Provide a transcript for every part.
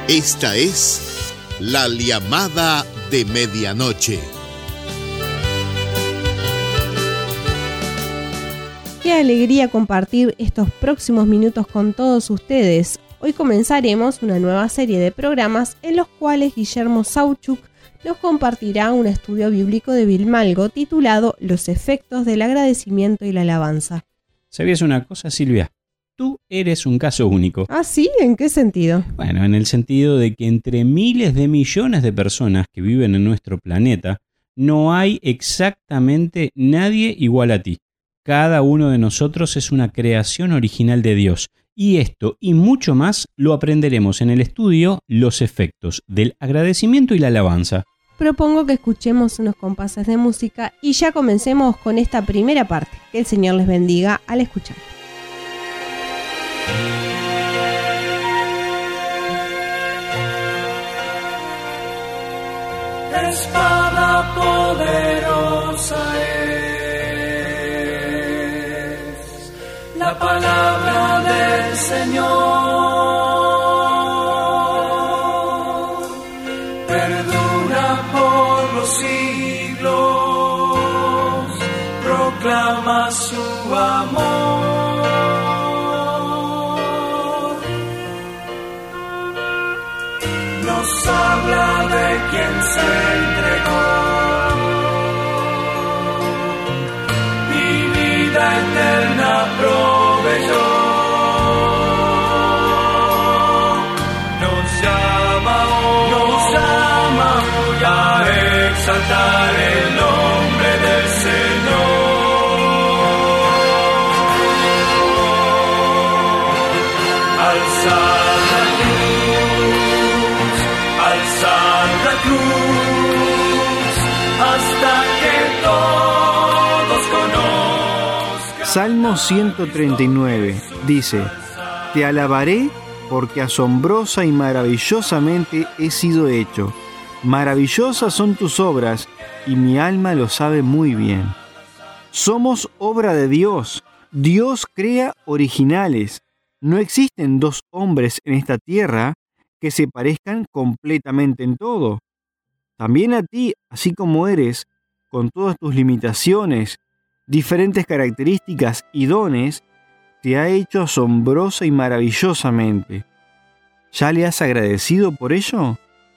Esta es La Llamada de Medianoche. Qué alegría compartir estos próximos minutos con todos ustedes. Hoy comenzaremos una nueva serie de programas en los cuales Guillermo Sauchuk nos compartirá un estudio bíblico de Bill Malgo titulado Los efectos del agradecimiento y la alabanza. ¿Sabías una cosa, Silvia? Tú eres un caso único. ¿Ah, sí? ¿En qué sentido? Bueno, en el sentido de que entre miles de millones de personas que viven en nuestro planeta, no hay exactamente nadie igual a ti. Cada uno de nosotros es una creación original de Dios. Y esto y mucho más lo aprenderemos en el estudio Los efectos del agradecimiento y la alabanza. Propongo que escuchemos unos compases de música y ya comencemos con esta primera parte. Que el Señor les bendiga al escuchar. Espada poderosa es la palabra del Señor, perdura por los siglos, proclama su amor. Nos habla de quien se entregó y vida eterna proveyó. Nos llama hoy a exaltar el nombre del Señor. Alzar la cruz hasta que todos conozcan. Salmo 139 dice: Te alabaré porque asombrosa y maravillosamente he sido hecho. Maravillosas son tus obras y mi alma lo sabe muy bien. Somos obra de Dios. Dios crea originales. No existen dos hombres en esta tierra que se parezcan completamente en todo. También a ti, así como eres, con todas tus limitaciones, diferentes características y dones, te ha hecho asombrosa y maravillosamente. ¿Ya le has agradecido por ello?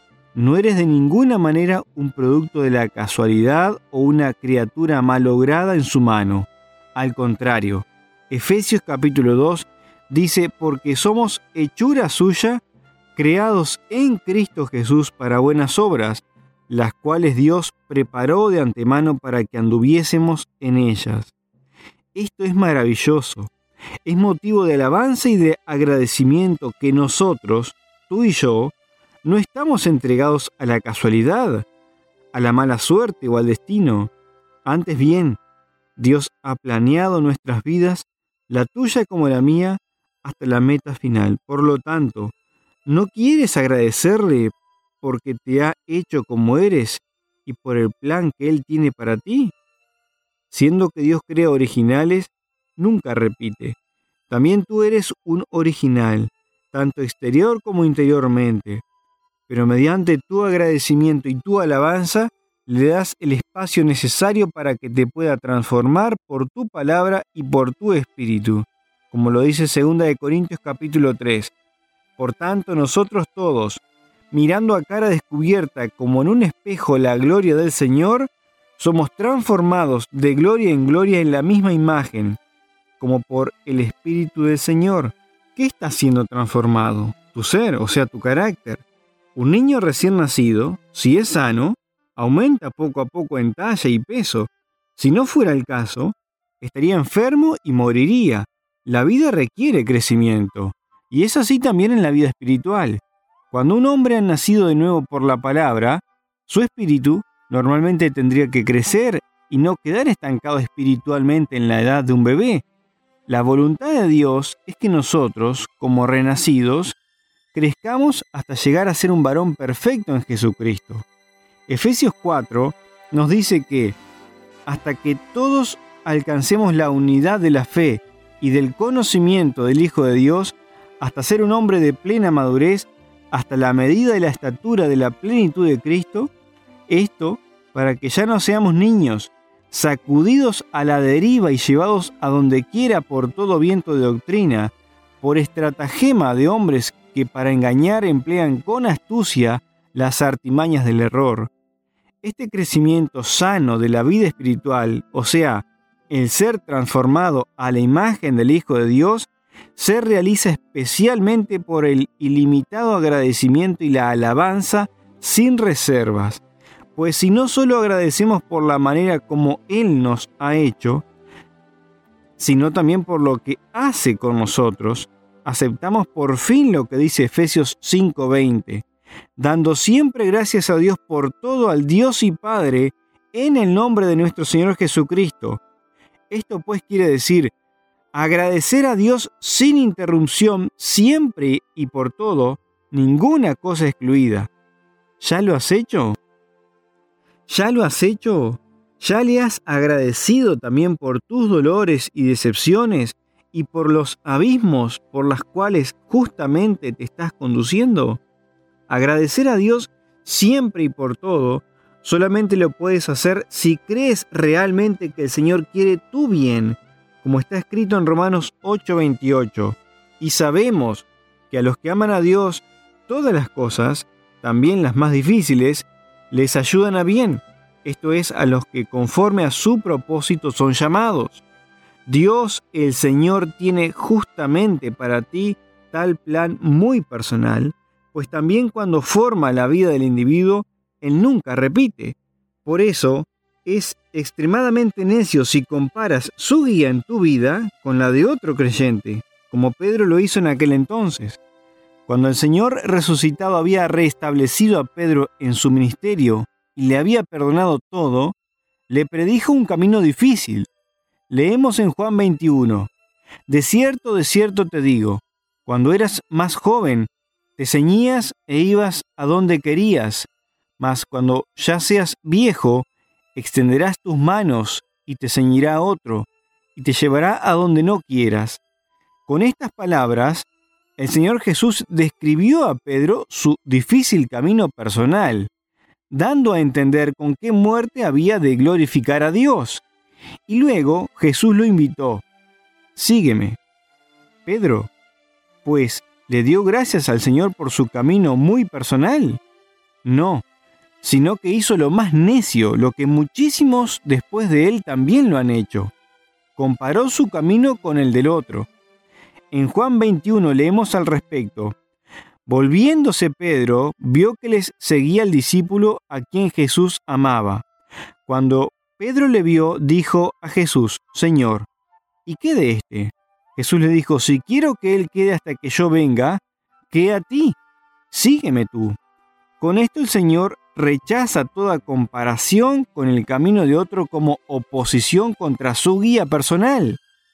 No eres de ninguna manera un producto de la casualidad o una criatura malograda en su mano. Al contrario, Efesios capítulo 2 dice: porque somos hechura suya, creados en Cristo Jesús para buenas obras, las cuales Dios preparó de antemano para que anduviésemos en ellas. Esto es maravilloso. Es motivo de alabanza y de agradecimiento que nosotros, tú y yo, no estamos entregados a la casualidad, a la mala suerte o al destino. Antes bien, Dios ha planeado nuestras vidas, la tuya como la mía, hasta la meta final. Por lo tanto, ¿no quieres agradecerle porque te ha hecho como eres y por el plan que Él tiene para ti? Siendo que Dios crea originales, nunca repite. También tú eres un original, tanto exterior como interiormente. Pero mediante tu agradecimiento y tu alabanza, le das el espacio necesario para que te pueda transformar por tu palabra y por tu espíritu. Como lo dice 2 Corintios capítulo 3. Por tanto, nosotros todos, mirando a cara descubierta como en un espejo la gloria del Señor, somos transformados de gloria en gloria en la misma imagen, como por el Espíritu del Señor. ¿Qué está siendo transformado? Tu ser, o sea, tu carácter. Un niño recién nacido, si es sano, aumenta poco a poco en talla y peso. Si no fuera el caso, estaría enfermo y moriría. La vida requiere crecimiento. Y es así también en la vida espiritual. Cuando un hombre ha nacido de nuevo por la palabra, su espíritu normalmente tendría que crecer y no quedar estancado espiritualmente en la edad de un bebé. La voluntad de Dios es que nosotros, como renacidos, crezcamos hasta llegar a ser un varón perfecto en Jesucristo. Efesios 4 nos dice que hasta que todos alcancemos la unidad de la fe y del conocimiento del Hijo de Dios, hasta ser un hombre de plena madurez, hasta la medida de la estatura de la plenitud de Cristo, esto para que ya no seamos niños, sacudidos a la deriva y llevados a donde quiera por todo viento de doctrina, por estratagema de hombres que para engañar emplean con astucia las artimañas del error. Este crecimiento sano de la vida espiritual, o sea, el ser transformado a la imagen del Hijo de Dios, se realiza especialmente por el ilimitado agradecimiento y la alabanza sin reservas. Pues si no solo agradecemos por la manera como Él nos ha hecho, sino también por lo que hace con nosotros, aceptamos por fin lo que dice Efesios 5:20, dando siempre gracias a Dios por todo, al Dios y Padre, en el nombre de nuestro Señor Jesucristo. Esto pues quiere decir agradecer a Dios sin interrupción, siempre y por todo, ninguna cosa excluida. ¿Ya lo has hecho? ¿Ya lo has hecho? ¿Ya le has agradecido también por tus dolores y decepciones y por los abismos por los cuales justamente te estás conduciendo? Agradecer a Dios siempre y por todo solamente lo puedes hacer si crees realmente que el Señor quiere tu bien, como está escrito en Romanos 8:28. Y sabemos que a los que aman a Dios, todas las cosas, también las más difíciles, les ayudan a bien, esto es, a los que conforme a su propósito son llamados. Dios, el Señor, tiene justamente para ti tal plan muy personal, pues también cuando forma la vida del individuo, Él nunca repite. Por eso, es extremadamente necio si comparas su guía en tu vida con la de otro creyente, como Pedro lo hizo en aquel entonces. Cuando el Señor resucitado había restablecido a Pedro en su ministerio y le había perdonado todo, le predijo un camino difícil. Leemos en Juan 21, de cierto te digo, cuando eras más joven, te ceñías e ibas a donde querías, mas cuando ya seas viejo, extenderás tus manos y te ceñirá otro, y te llevará a donde no quieras. Con estas palabras, el Señor Jesús describió a Pedro su difícil camino personal, dando a entender con qué muerte había de glorificar a Dios. Y luego Jesús lo invitó: sígueme. Pedro, pues, ¿le dio gracias al Señor por su camino muy personal? No, sino que hizo lo más necio, lo que muchísimos después de él también lo han hecho. Comparó su camino con el del otro. En Juan 21 leemos al respecto: volviéndose Pedro, vio que les seguía el discípulo a quien Jesús amaba. Cuando Pedro le vio, dijo a Jesús: Señor, ¿y qué de este? Jesús le dijo: si quiero que él quede hasta que yo venga, ¿qué a ti? Sígueme tú. Con esto el Señor rechaza toda comparación con el camino de otro como oposición contra su guía personal.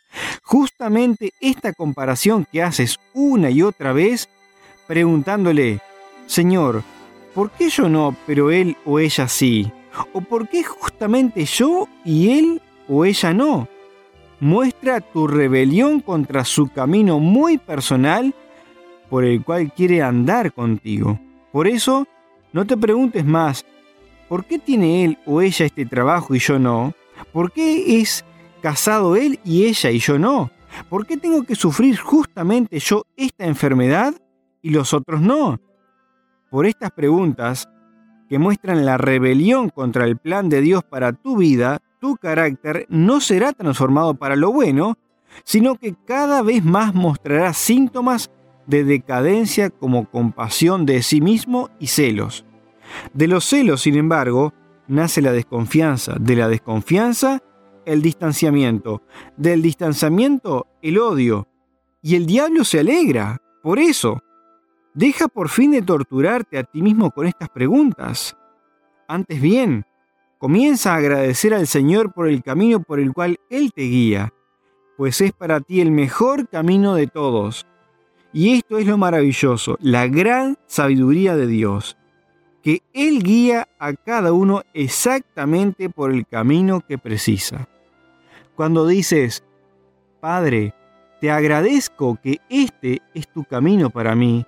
Justamente esta comparación que haces una y otra vez, preguntándole: Señor, ¿por qué yo no, pero él o ella sí? ¿O por qué justamente yo y él o ella no? Muestra tu rebelión contra su camino muy personal por el cual quiere andar contigo. Por eso, no te preguntes más: ¿por qué tiene él o ella este trabajo y yo no? ¿Por qué es casado él y ella y yo no? ¿Por qué tengo que sufrir justamente yo esta enfermedad y los otros no? Por estas preguntas, que muestran la rebelión contra el plan de Dios para tu vida, tu carácter no será transformado para lo bueno, sino que cada vez más mostrará síntomas de decadencia como compasión de sí mismo y celos. De los celos, sin embargo, nace la desconfianza. De la desconfianza, el distanciamiento. Del distanciamiento, el odio. Y el diablo se alegra. Por eso, deja por fin de torturarte a ti mismo con estas preguntas. Antes bien, comienza a agradecer al Señor por el camino por el cual Él te guía, pues es para ti el mejor camino de todos. Y esto es lo maravilloso, la gran sabiduría de Dios, que Él guía a cada uno exactamente por el camino que precisa. Cuando dices: Padre, te agradezco que este es tu camino para mí,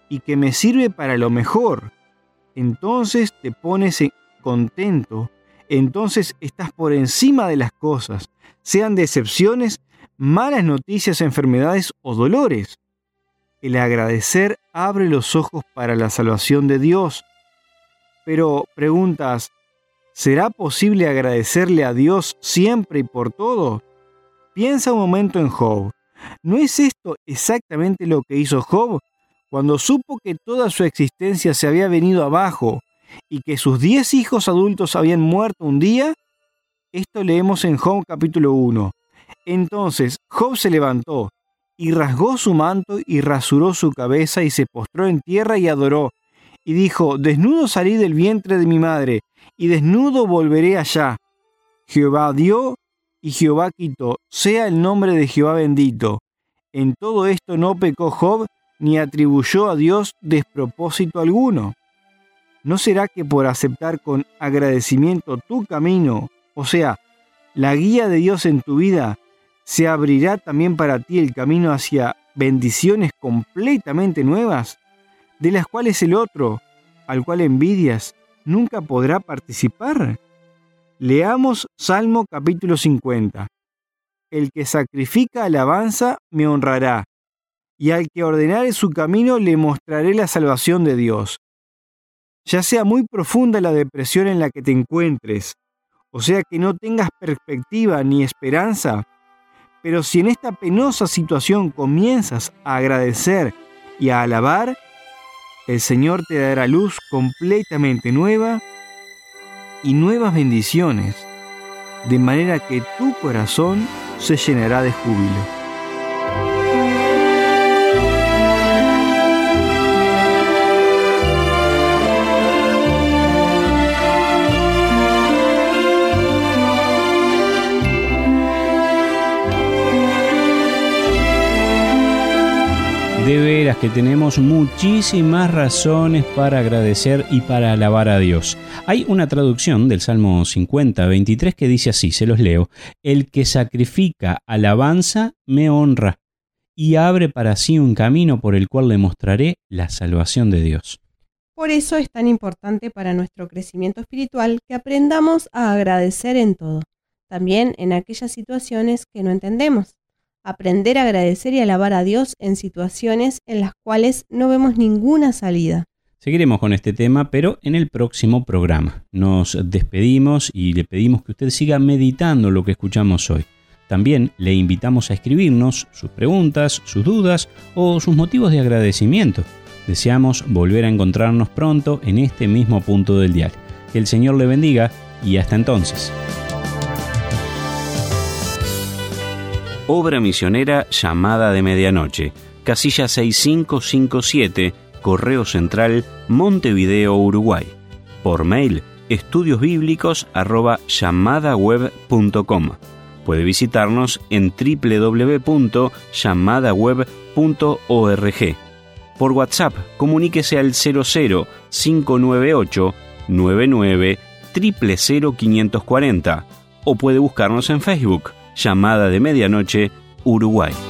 y que me sirve para lo mejor. Entonces te pones contento, entonces estás por encima de las cosas, sean decepciones, malas noticias, enfermedades o dolores. El agradecer abre los ojos para la salvación de Dios. Pero preguntas, ¿será posible agradecerle a Dios siempre y por todo? Piensa un momento en Job. ¿No es esto exactamente lo que hizo Job cuando supo que toda su existencia se había venido abajo y que sus 10 hijos adultos habían muerto un día? Esto leemos en Job capítulo 1. Entonces Job se levantó y rasgó su manto y rasuró su cabeza y se postró en tierra y adoró. Y dijo, desnudo salí del vientre de mi madre, y desnudo volveré allá. Jehová dio y Jehová quitó, sea el nombre de Jehová bendito. En todo esto no pecó Job, ni atribuyó a Dios despropósito alguno. ¿No será que por aceptar con agradecimiento tu camino, o sea, la guía de Dios en tu vida, se abrirá también para ti el camino hacia bendiciones completamente nuevas, de las cuales el otro, al cual envidias, nunca podrá participar? Leamos Salmo capítulo 50. El que sacrifica alabanza me honrará, y al que ordenare su camino le mostraré la salvación de Dios. Ya sea muy profunda la depresión en la que te encuentres, o sea que no tengas perspectiva ni esperanza, pero si en esta penosa situación comienzas a agradecer y a alabar, el Señor te dará luz completamente nueva y nuevas bendiciones, de manera que tu corazón se llenará de júbilo. De veras que tenemos muchísimas razones para agradecer y para alabar a Dios. Hay una traducción del Salmo 50, 23 que dice así, se los leo: el que sacrifica alabanza me honra y abre para sí un camino por el cual le mostraré la salvación de Dios. Por eso es tan importante para nuestro crecimiento espiritual que aprendamos a agradecer en todo, también en aquellas situaciones que no entendemos. Aprender a agradecer y alabar a Dios en situaciones en las cuales no vemos ninguna salida. Seguiremos con este tema, pero en el próximo programa. Nos despedimos y le pedimos que usted siga meditando lo que escuchamos hoy. También le invitamos a escribirnos sus preguntas, sus dudas o sus motivos de agradecimiento. Deseamos volver a encontrarnos pronto en este mismo punto del dial. Que el Señor le bendiga y hasta entonces. Obra misionera Llamada de Medianoche, casilla 6557, Correo Central, Montevideo, Uruguay. Por mail, estudiosbiblicos@llamadaweb.com. Puede visitarnos en www.llamadaweb.org. Por WhatsApp, comuníquese al 00 598 99 000 540 o puede buscarnos en Facebook, Llamada de Medianoche, Uruguay.